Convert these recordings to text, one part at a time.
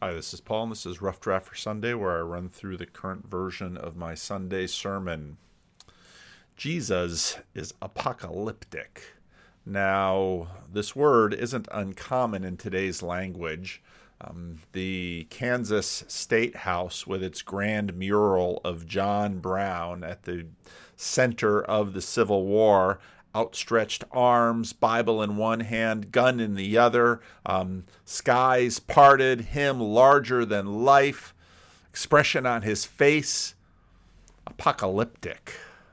Hi, this is Paul, and this is Rough Draft for Sunday, where I run through the current version of my Sunday sermon. Jesus is apocalyptic. Now, this word isn't uncommon in today's language. The Kansas State House, with its grand mural of John Brown at the center of the Civil War, outstretched arms, Bible in one hand, gun in the other, skies parted, him larger than life, expression on his face, apocalyptic.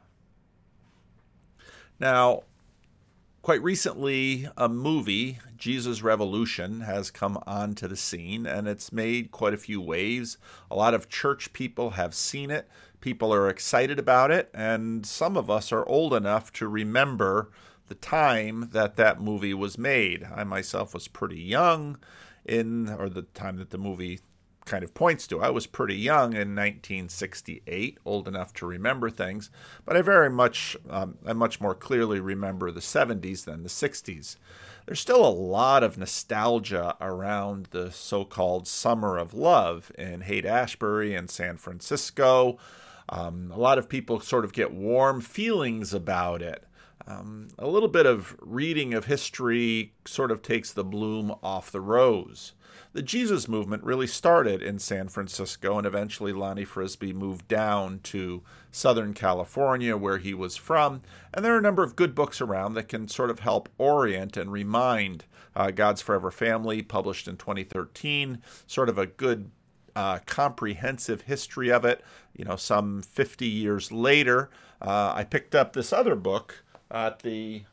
Now, quite recently, a movie, Jesus Revolution, has come onto the scene, and it's made quite a few waves. A lot of church people have seen it. People are excited about it, and some of us are old enough to remember the time that that movie was made. I myself was pretty young or the time that the movie kind of points to. I was pretty young in 1968, old enough to remember things, but I much more clearly remember the 70s than the 60s. There's still a lot of nostalgia around the so-called Summer of Love in Haight-Ashbury and San Francisco. A lot of people sort of get warm feelings about it. A little bit of reading of history sort of takes the bloom off the rose. The Jesus movement really started in San Francisco, and eventually Lonnie Frisbee moved down to Southern California, where he was from. And there are a number of good books around that can sort of help orient and remind. God's Forever Family, published in 2013, sort of a good comprehensive history of it. Some 50 years later, I picked up this other book at the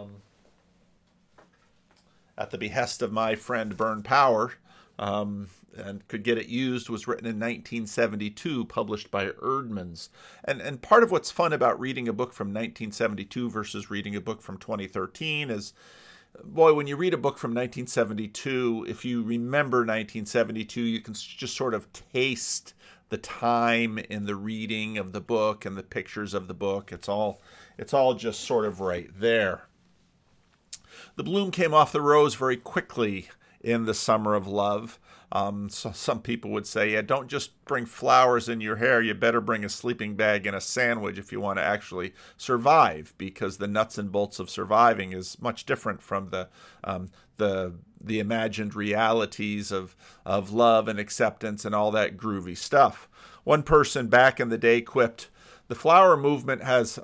behest of my friend Bern Power, and could get it used. Was written in 1972, published by Erdmans. And part of what's fun about reading a book from 1972 versus reading a book from 2013 is, boy, when you read a book from 1972, if you remember 1972, you can just sort of taste the time in the reading of the book and the pictures of the book. It's all just sort of right there. The bloom came off the rose very quickly in the Summer of Love. So some people would say, yeah, don't just bring flowers in your hair. You better bring a sleeping bag and a sandwich if you want to actually survive, because the nuts and bolts of surviving is much different from the imagined realities of love and acceptance and all that groovy stuff. One person back in the day quipped, the flower movement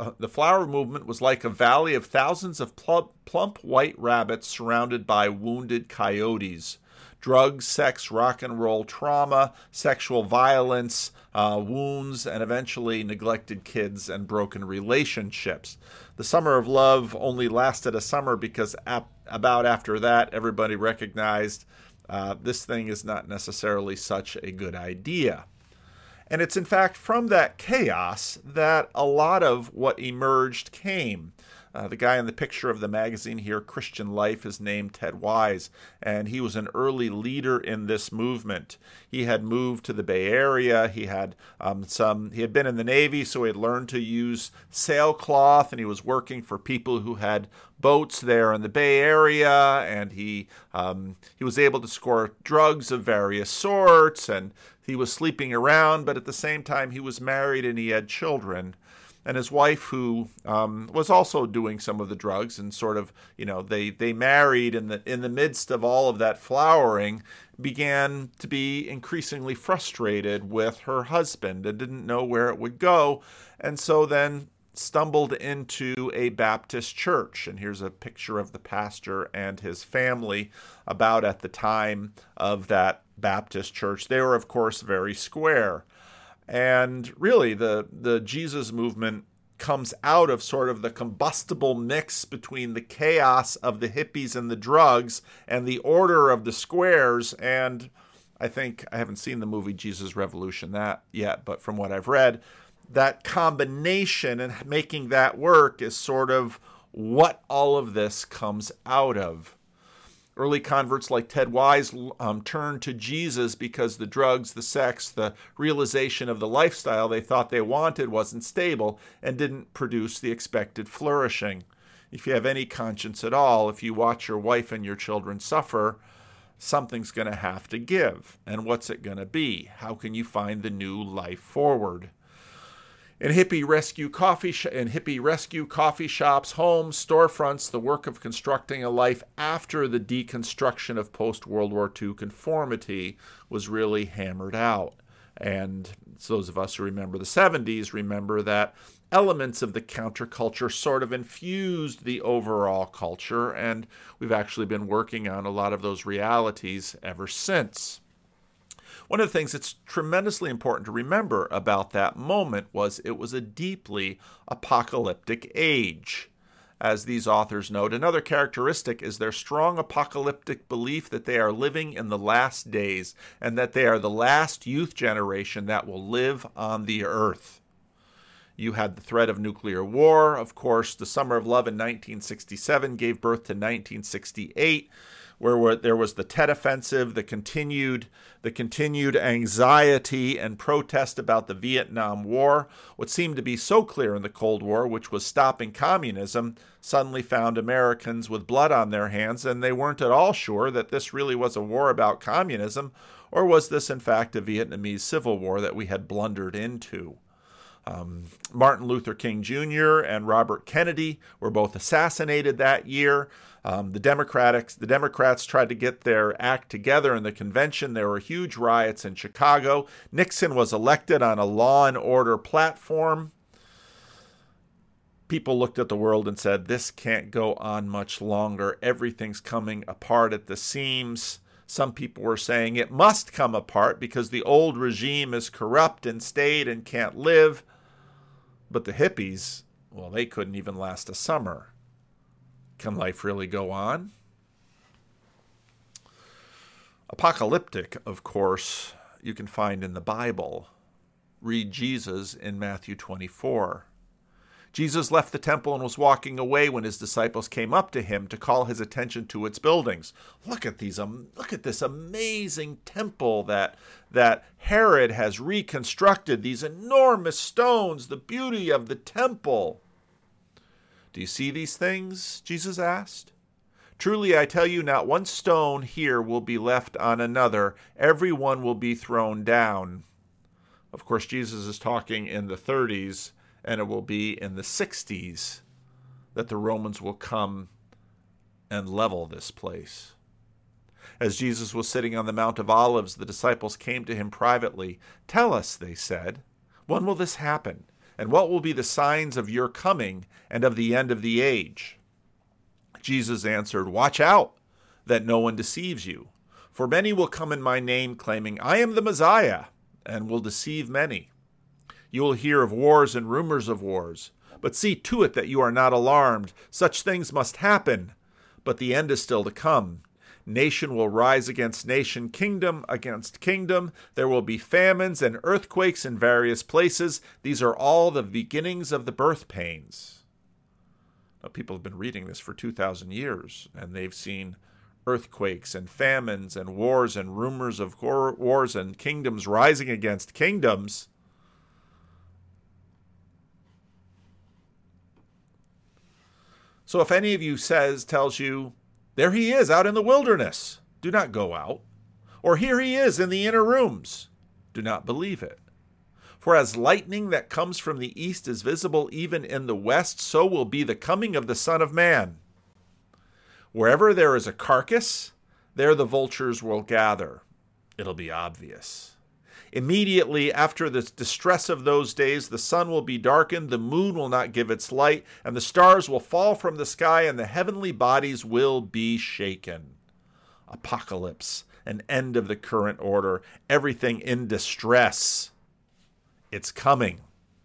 was like a valley of thousands of plump white rabbits surrounded by wounded coyotes. Drugs, sex, rock and roll, trauma, sexual violence, wounds, and eventually neglected kids and broken relationships. The Summer of Love only lasted a summer because about after that, everybody recognized this thing is not necessarily such a good idea. And it's in fact from that chaos that a lot of what emerged came. The guy in the picture of the magazine here, Christian Life, is named Ted Wise, and he was an early leader in this movement. He had moved to the Bay Area. He had been in the Navy, so he had learned to use sailcloth, and he was working for people who had boats there in the Bay Area, and he was able to score drugs of various sorts, and he was sleeping around, but at the same time he was married and he had children. And his wife, who was also doing some of the drugs, and sort of, they married in the midst of all of that flowering, began to be increasingly frustrated with her husband and didn't know where it would go, and so then stumbled into a Baptist church. And here's a picture of the pastor and his family about at the time of that Baptist church. They were, of course, very square. And really, the Jesus movement comes out of sort of the combustible mix between the chaos of the hippies and the drugs and the order of the squares. And I haven't seen the movie Jesus Revolution yet, but from what I've read, that combination and making that work is sort of what all of this comes out of. Early converts like Ted Wise turned to Jesus because the drugs, the sex, the realization of the lifestyle they thought they wanted wasn't stable and didn't produce the expected flourishing. If you have any conscience at all, if you watch your wife and your children suffer, something's going to have to give. And what's it going to be? How can you find the new life forward? In hippie rescue coffee shops, homes, storefronts, the work of constructing a life after the deconstruction of post-World War II conformity was really hammered out. And those of us who remember the 70s remember that elements of the counterculture sort of infused the overall culture, and we've actually been working on a lot of those realities ever since. One of the things that's tremendously important to remember about that moment was it was a deeply apocalyptic age. As these authors note, another characteristic is their strong apocalyptic belief that they are living in the last days and that they are the last youth generation that will live on the earth. You had the threat of nuclear war. Of course, the Summer of Love in 1967 gave birth to 1968, where there was the Tet Offensive, the continued anxiety and protest about the Vietnam War. What seemed to be so clear in the Cold War, which was stopping communism, suddenly found Americans with blood on their hands, and they weren't at all sure that this really was a war about communism, or was this in fact a Vietnamese civil war that we had blundered into. Martin Luther King Jr. and Robert Kennedy were both assassinated that year. The Democrats tried to get their act together in the convention. There were huge riots in Chicago. Nixon was elected on a law and order platform. People looked at the world and said, this can't go on much longer. Everything's coming apart at the seams. Some people were saying it must come apart because the old regime is corrupt and staid and can't live. But the hippies, well, they couldn't even last a summer. Can life really go on? Apocalyptic, of course, you can find in the Bible. Read Jesus in Matthew 24. Jesus left the temple and was walking away when his disciples came up to him to call his attention to its buildings. Look at this amazing temple that Herod has reconstructed, these enormous stones, the beauty of the temple. Do you see these things? Jesus asked. Truly, I tell you, not one stone here will be left on another. Every one will be thrown down. Of course, Jesus is talking in the 30s, and it will be in the 60s that the Romans will come and level this place. As Jesus was sitting on the Mount of Olives, the disciples came to him privately. Tell us, they said, when will this happen? And what will be the signs of your coming and of the end of the age? Jesus answered, watch out that no one deceives you. For many will come in my name, claiming, I am the Messiah, and will deceive many. You will hear of wars and rumors of wars. But see to it that you are not alarmed. Such things must happen, but the end is still to come. Nation will rise against nation, kingdom against kingdom. There will be famines and earthquakes in various places. These are all the beginnings of the birth pains. Now, people have been reading this for 2,000 years, and they've seen earthquakes and famines and wars and rumors of wars and kingdoms rising against kingdoms. So if any of you tells you, there he is out in the wilderness, do not go out. Or here he is in the inner rooms, do not believe it. For as lightning that comes from the east is visible even in the west, so will be the coming of the Son of Man. Wherever there is a carcass, there the vultures will gather. It'll be obvious. Immediately after the distress of those days, the sun will be darkened, the moon will not give its light, and the stars will fall from the sky, and the heavenly bodies will be shaken. Apocalypse, an end of the current order, everything in distress. It's coming.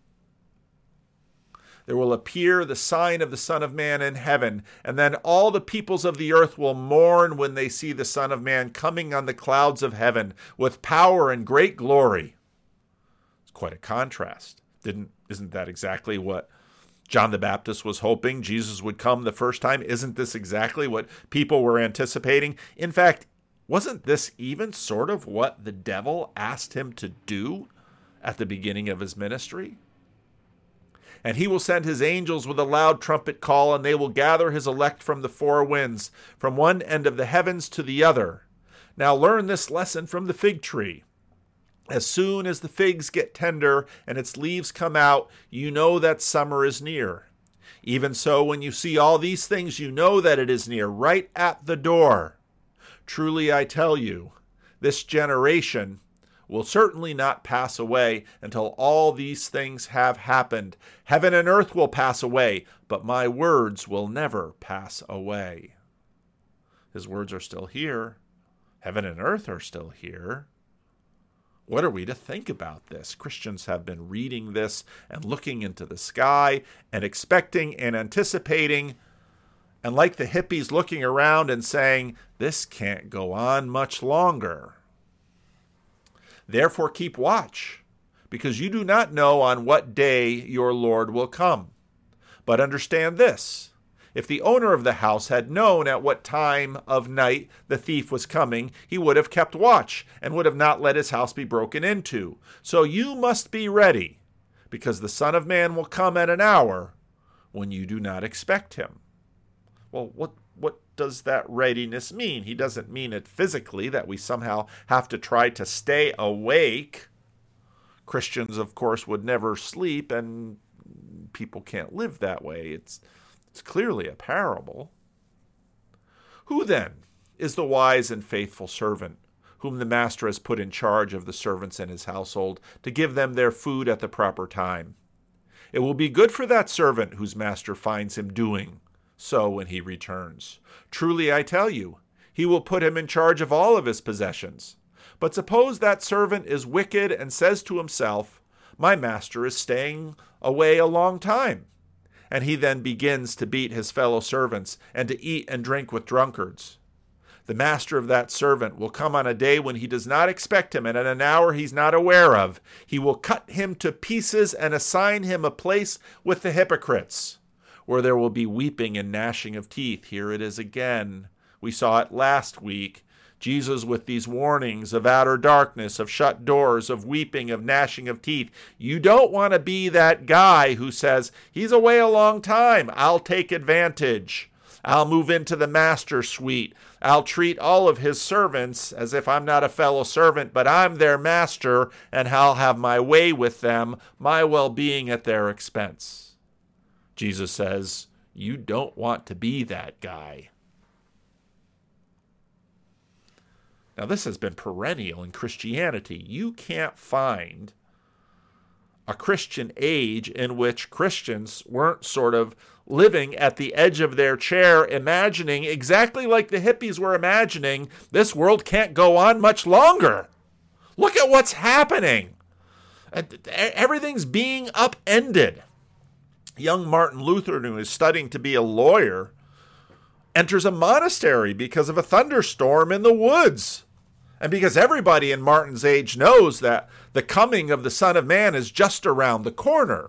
There will appear the sign of the Son of Man in heaven, and then all the peoples of the earth will mourn when they see the Son of Man coming on the clouds of heaven with power and great glory. It's quite a contrast. Isn't that exactly what John the Baptist was hoping Jesus would come the first time? Isn't this exactly what people were anticipating? In fact, wasn't this even sort of what the devil asked him to do at the beginning of his ministry? And he will send his angels with a loud trumpet call, and they will gather his elect from the four winds, from one end of the heavens to the other. Now learn this lesson from the fig tree. As soon as the figs get tender and its leaves come out, you know that summer is near. Even so, when you see all these things, you know that it is near, right at the door. Truly I tell you, this generation will certainly not pass away until all these things have happened. Heaven and earth will pass away, but my words will never pass away. His words are still here. Heaven and earth are still here. What are we to think about this? Christians have been reading this and looking into the sky and expecting and anticipating, and like the hippies looking around and saying, this can't go on much longer. Therefore keep watch, because you do not know on what day your Lord will come. But understand this. If the owner of the house had known at what time of night the thief was coming, he would have kept watch and would have not let his house be broken into. So you must be ready, because the Son of Man will come at an hour when you do not expect him. Well, what does that readiness mean? He doesn't mean it physically, that we somehow have to try to stay awake. Christians, of course, would never sleep, and people can't live that way. It's clearly a parable. Who then is the wise and faithful servant, whom the master has put in charge of the servants in his household, to give them their food at the proper time? It will be good for that servant whose master finds him doing so when he returns. Truly I tell you, he will put him in charge of all of his possessions. But suppose that servant is wicked and says to himself, my master is staying away a long time. And he then begins to beat his fellow servants and to eat and drink with drunkards. The master of that servant will come on a day when he does not expect him, and at an hour he's not aware of. He will cut him to pieces and assign him a place with the hypocrites, where there will be weeping and gnashing of teeth. Here it is again. We saw it last week. Jesus with these warnings of outer darkness, of shut doors, of weeping, of gnashing of teeth. You don't want to be that guy who says, he's away a long time. I'll take advantage. I'll move into the master suite. I'll treat all of his servants as if I'm not a fellow servant, but I'm their master, and I'll have my way with them, my well-being at their expense. Jesus says, you don't want to be that guy. Now, this has been perennial in Christianity. You can't find a Christian age in which Christians weren't sort of living at the edge of their chair, imagining exactly like the hippies were imagining, this world can't go on much longer. Look at what's happening. Everything's being upended. Young Martin Luther, who is studying to be a lawyer, enters a monastery because of a thunderstorm in the woods. And because everybody in Martin's age knows that the coming of the Son of Man is just around the corner.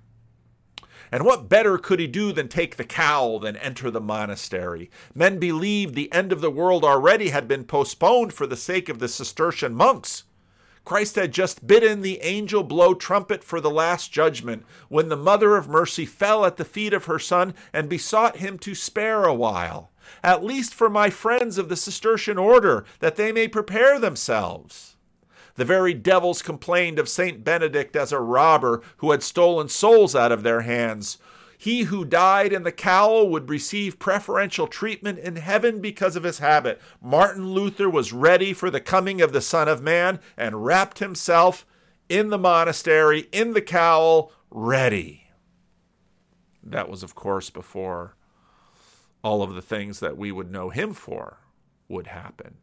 And what better could he do than take the cowl and enter the monastery? Men believed the end of the world already had been postponed for the sake of the Cistercian monks. Christ had just bidden the angel blow trumpet for the last judgment, when the Mother of Mercy fell at the feet of her Son and besought him to spare a while, at least for my friends of the Cistercian order, that they may prepare themselves. The very devils complained of Saint Benedict as a robber who had stolen souls out of their hands. He who died in the cowl would receive preferential treatment in heaven because of his habit. Martin Luther was ready for the coming of the Son of Man and wrapped himself in the monastery, in the cowl, ready. That was, of course, before all of the things that we would know him for would happen.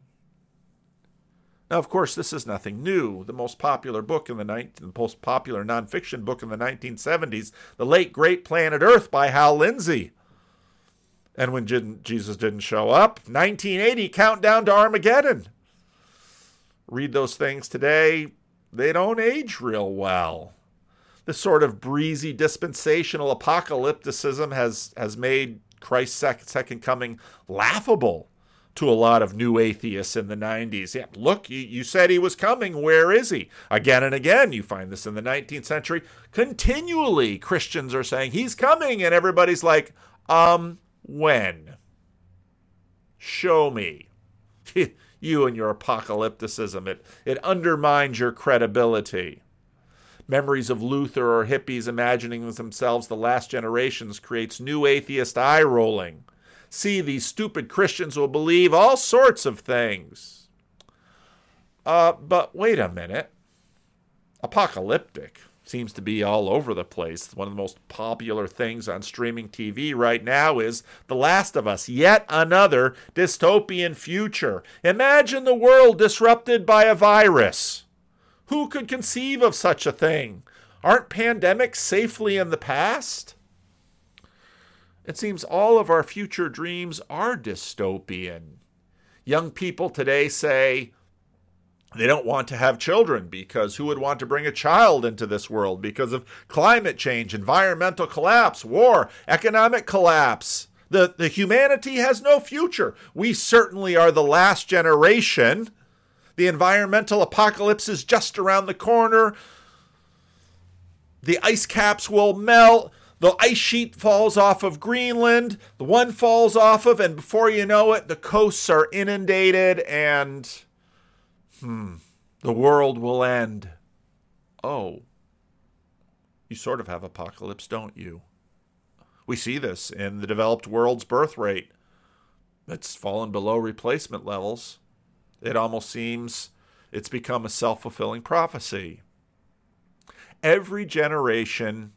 Now, of course, this is nothing new. The most popular book in the most popular nonfiction book in the 1970s, The Late Great Planet Earth by Hal Lindsey. And when Jesus didn't show up, 1980, Countdown to Armageddon. Read those things today, they don't age real well. This sort of breezy dispensational apocalypticism has made Christ's second coming laughable to a lot of new atheists in the 90s. Yeah, look, you said he was coming. Where is he? Again and again, you find this in the 19th century. Continually, Christians are saying, he's coming, and everybody's like, when? Show me. You and your apocalypticism, it undermines your credibility. Memories of Luther or hippies imagining themselves the last generations creates new atheist eye-rolling. See, these stupid Christians will believe all sorts of things. But wait a minute. Apocalyptic seems to be all over the place. One of the most popular things on streaming TV right now is The Last of Us, yet another dystopian future. Imagine the world disrupted by a virus. Who could conceive of such a thing? Aren't pandemics safely in the past? It seems all of our future dreams are dystopian. Young people today say they don't want to have children because who would want to bring a child into this world because of climate change, environmental collapse, war, economic collapse. The humanity has no future. We certainly are the last generation. The environmental apocalypse is just around the corner. The ice caps will melt. The ice sheet falls off of Greenland. The one falls off of, and before you know it, the coasts are inundated and the world will end. Oh, you sort of have apocalypse, don't you? We see this in the developed world's birth rate. It's fallen below replacement levels. It almost seems it's become a self-fulfilling prophecy. Every generation,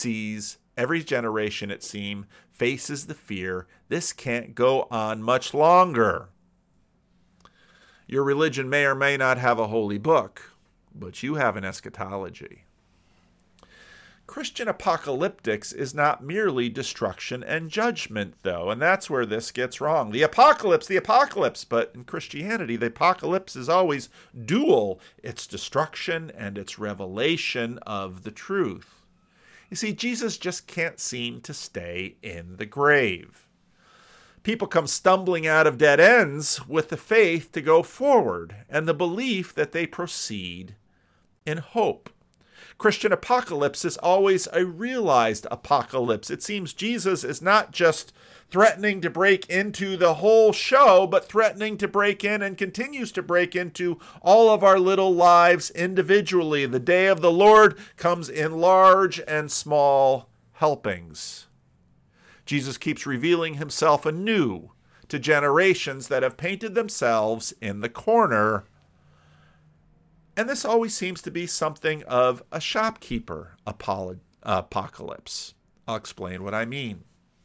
it seems, faces the fear this can't go on much longer. Your religion may or may not have a holy book, but you have an eschatology. Christian apocalyptics is not merely destruction and judgment, though, and that's where this gets wrong. The apocalypse, but in Christianity, the apocalypse is always dual. It's destruction and it's revelation of the truth. You see, Jesus just can't seem to stay in the grave. People come stumbling out of dead ends with the faith to go forward and the belief that they proceed in hope. Christian apocalypse is always a realized apocalypse. It seems Jesus is not just threatening to break into the whole show, but threatening to break in and continues to break into all of our little lives individually. The day of the Lord comes in large and small helpings. Jesus keeps revealing himself anew to generations that have painted themselves in the corner. And this always seems to be something of a shopkeeper apocalypse. I'll explain what I mean.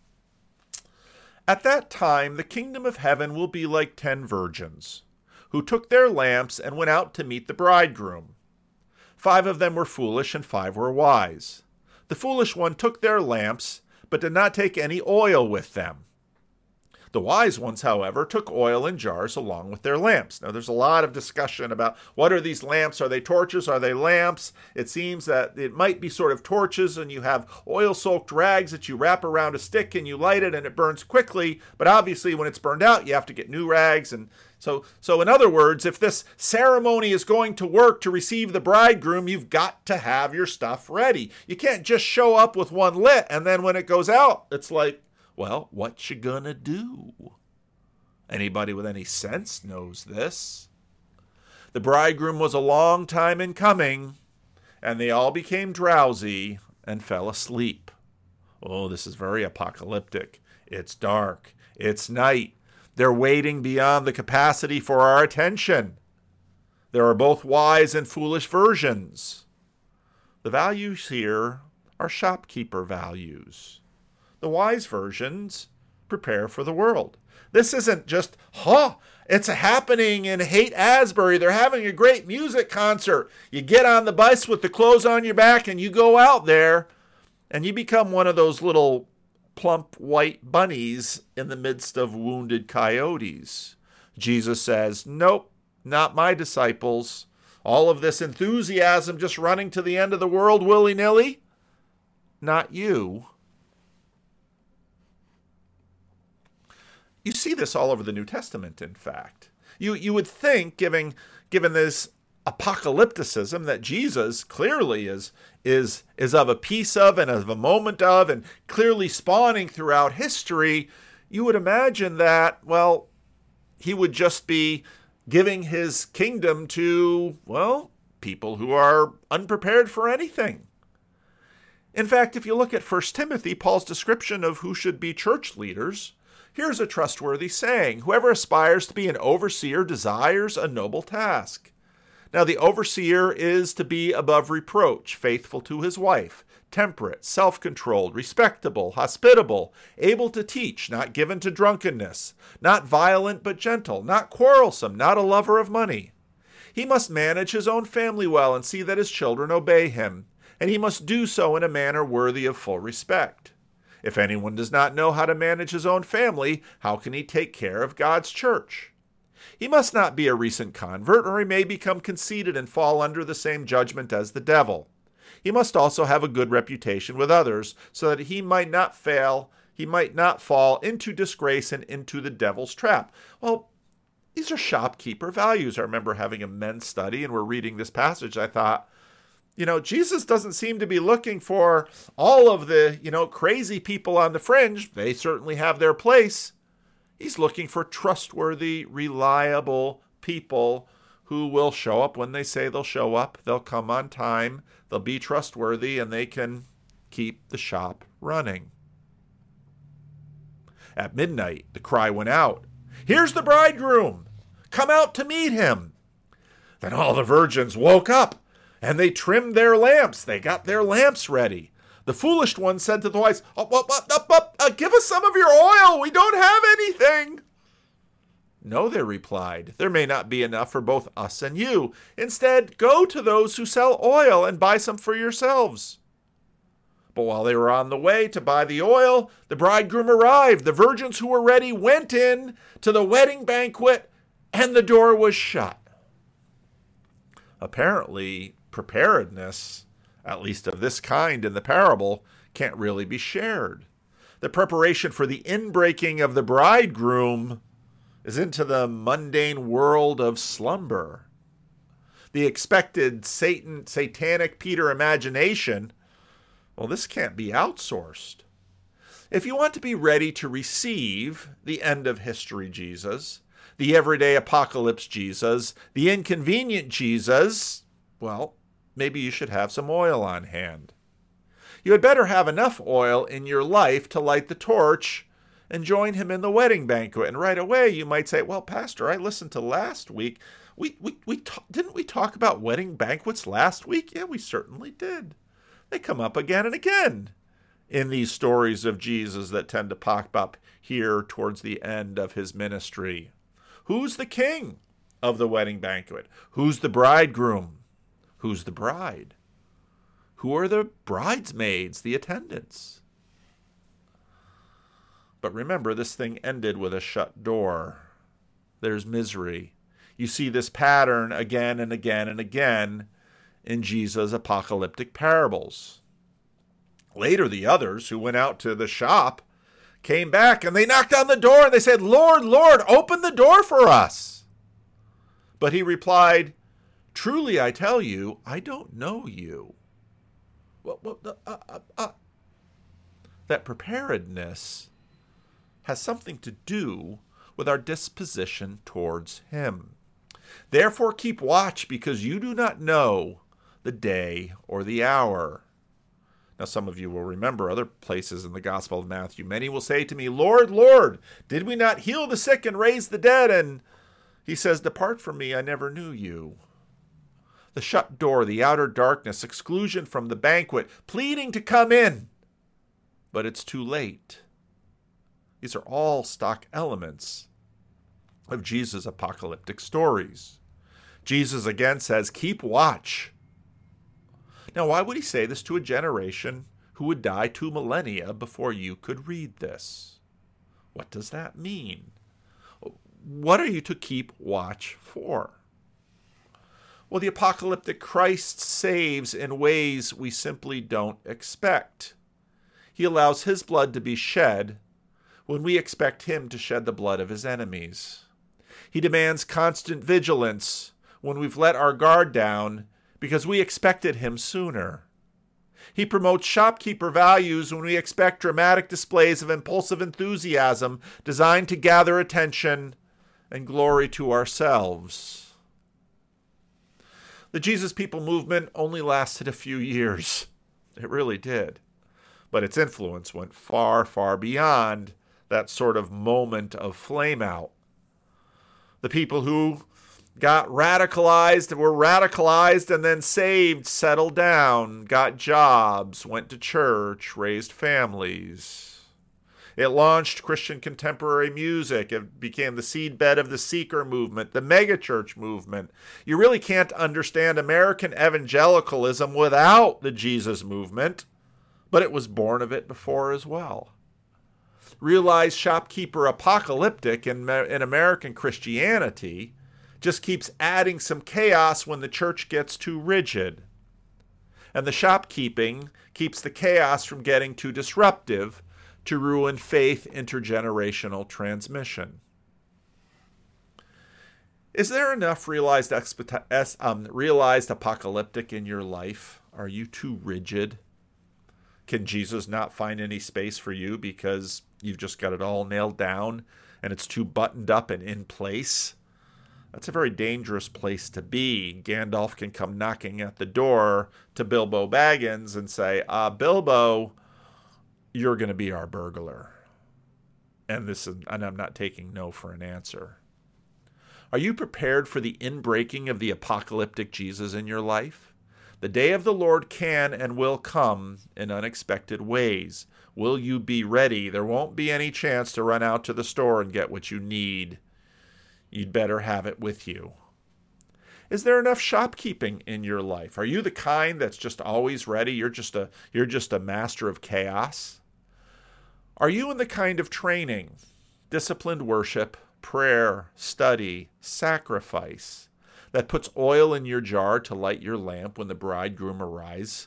At that time, the kingdom of heaven will be like 10 virgins, who took their lamps and went out to meet the bridegroom. 5 of them were foolish and 5 were wise. The foolish one took their lamps, but did not take any oil with them. The wise ones, however, took oil in jars along with their lamps. Now, there's a lot of discussion about what are these lamps? Are they torches? Are they lamps? It seems that it might be sort of torches, and you have oil-soaked rags that you wrap around a stick and you light it and it burns quickly. But obviously, when it's burned out, you have to get new rags. And so in other words, if this ceremony is going to work to receive the bridegroom, you've got to have your stuff ready. You can't just show up with one lit, and then when it goes out, it's like, well, what you gonna do? Anybody with any sense knows this. The bridegroom was a long time in coming, and they all became drowsy and fell asleep. Oh, this is very apocalyptic. It's dark. It's night. They're waiting beyond the capacity for our attention. There are both wise and foolish versions. The values here are shopkeeper values. The wise versions prepare for the world. This isn't just, it's happening in Haight-Ashbury. They're having a great music concert. You get on the bus with the clothes on your back and you go out there and you become one of those little plump white bunnies in the midst of wounded coyotes. Jesus says, nope, not my disciples. All of this enthusiasm just running to the end of the world willy-nilly, not you. You see this all over the New Testament, in fact. You would think, given this apocalypticism that Jesus clearly is of a piece of and of a moment of and clearly spawning throughout history, you would imagine that, well, he would just be giving his kingdom to, well, people who are unprepared for anything. In fact, if you look at 1 Timothy, Paul's description of who should be church leaders, here's a trustworthy saying: whoever aspires to be an overseer desires a noble task. Now, the overseer is to be above reproach, faithful to his wife, temperate, self-controlled, respectable, hospitable, able to teach, not given to drunkenness, not violent but gentle, not quarrelsome, not a lover of money. He must manage his own family well and see that his children obey him, and he must do so in a manner worthy of full respect. If anyone does not know how to manage his own family, how can he take care of God's church? He must not be a recent convert, or he may become conceited and fall under the same judgment as the devil. He must also have a good reputation with others, so that he might not fall into disgrace and into the devil's trap. Well, these are shopkeeper values. I remember having a men's study, and we're reading this passage. I thought, Jesus doesn't seem to be looking for all of the, crazy people on the fringe. They certainly have their place. He's looking for trustworthy, reliable people who will show up when they say they'll show up. They'll come on time. They'll be trustworthy, and they can keep the shop running. At midnight, the cry went out, "Here's the bridegroom! Come out to meet him!" Then all the virgins woke up, and they trimmed their lamps. They got their lamps ready. The foolish one said to the wise, "Give us some of your oil. We don't have anything." "No," they replied, "there may not be enough for both us and you. Instead, go to those who sell oil and buy some for yourselves." But while they were on the way to buy the oil, the bridegroom arrived. The virgins who were ready went in to the wedding banquet, and the door was shut. Apparently, preparedness, at least of this kind in the parable, can't really be shared. The preparation for the inbreaking of the bridegroom is into the mundane world of slumber. The expected satanic Peter imagination, well, this can't be outsourced. If you want to be ready to receive the end of history Jesus, the everyday apocalypse Jesus, the inconvenient Jesus, well, maybe you should have some oil on hand. You had better have enough oil in your life to light the torch and join him in the wedding banquet. And right away you might say, "Well, Pastor, I listened to last week. Didn't we talk about wedding banquets last week?" Yeah, we certainly did. They come up again and again in these stories of Jesus that tend to pop up here towards the end of his ministry. Who's the king of the wedding banquet? Who's the bridegroom? Who's the bride? Who are the bridesmaids, the attendants? But remember, this thing ended with a shut door. There's misery. You see this pattern again and again and again in Jesus' apocalyptic parables. Later, the others who went out to the shop came back, and they knocked on the door, and they said, "Lord, Lord, open the door for us." But he replied, "Truly I tell you, I don't know you." That preparedness has something to do with our disposition towards him. Therefore keep watch, because you do not know the day or the hour. Now some of you will remember other places in the Gospel of Matthew. Many will say to me, "Lord, Lord, did we not heal the sick and raise the dead?" And he says, "Depart from me, I never knew you." The shut door, the outer darkness, exclusion from the banquet, pleading to come in. But it's too late. These are all stock elements of Jesus' apocalyptic stories. Jesus again says, "Keep watch." Now, why would he say this to a generation who would die 2 millennia before you could read this? What does that mean? What are you to keep watch for? Well, the apocalyptic Christ saves in ways we simply don't expect. He allows his blood to be shed when we expect him to shed the blood of his enemies. He demands constant vigilance when we've let our guard down because we expected him sooner. He promotes shopkeeper values when we expect dramatic displays of impulsive enthusiasm designed to gather attention and glory to ourselves. The Jesus People movement only lasted a few years. It really did. But its influence went far, far beyond that sort of moment of flame out. The people who got radicalized, were radicalized and then saved, settled down, got jobs, went to church, raised families. It launched Christian contemporary music. It became the seedbed of the Seeker movement, the megachurch movement. You really can't understand American evangelicalism without the Jesus movement, but it was born of it before as well. Realize shopkeeper apocalyptic in American Christianity just keeps adding some chaos when the church gets too rigid. And the shopkeeping keeps the chaos from getting too disruptive to ruin faith intergenerational transmission. Is there enough realized apocalyptic in your life? Are you too rigid? Can Jesus not find any space for you because you've just got it all nailed down and it's too buttoned up and in place? That's a very dangerous place to be. Gandalf can come knocking at the door to Bilbo Baggins and say, Bilbo, you're going to be our burglar. And I'm not taking no for an answer. Are you prepared for the inbreaking of the apocalyptic Jesus in your life? The day of the Lord can and will come in unexpected ways. Will you be ready? There won't be any chance to run out to the store and get what you need. You'd better have it with you. Is there enough shopkeeping in your life? Are you the kind that's just always ready? You're just a master of chaos? Are you in the kind of training, disciplined worship, prayer, study, sacrifice that puts oil in your jar to light your lamp when the bridegroom arrives?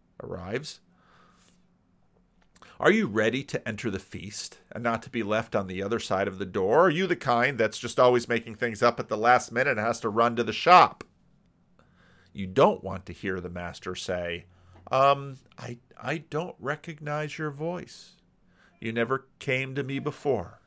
Are you ready to enter the feast and not to be left on the other side of the door? Are you the kind that's just always making things up at the last minute and has to run to the shop? You don't want to hear the master say, I don't recognize your voice. You never came to me before.